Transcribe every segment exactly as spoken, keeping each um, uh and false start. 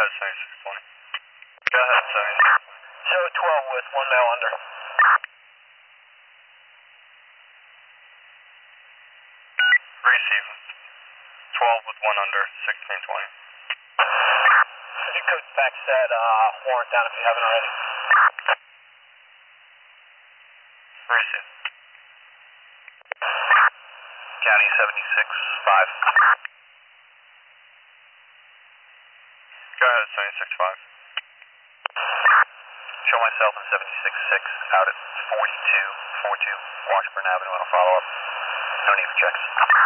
ahead, seventy-six twenty. Go ahead, seventy. Show twelve with one male under. Receive. twelve with one under, sixteen twenty. Could you could fax that uh, warrant down if you haven't already? Receive. County seventy-six five. Go ahead, seventy-six five. Show myself in seventy-six six out at forty-two forty-two Washburn Avenue on a follow-up. No need for checks.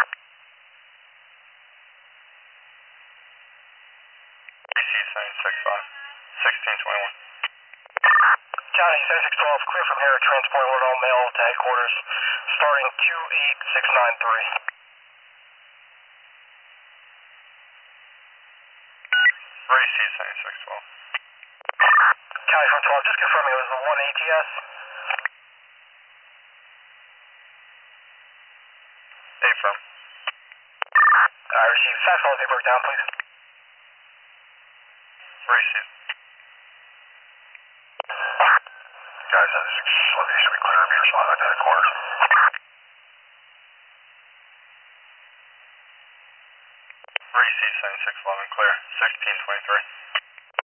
Receive seventy-six five. sixteen twenty-one. County seventy-six twelve, clear from here, transport order all mail to headquarters, starting two eight six nine three. Receive seventy-six twelve. County from twelve, just confirming it was the one A T S. Affirm. I received. Fax all the paperwork down, please. Receive. Guys, uh, this should be clear. I'm here, so I'm at headquarters. Receive seventy-six eleven, clear. sixteen twenty-three.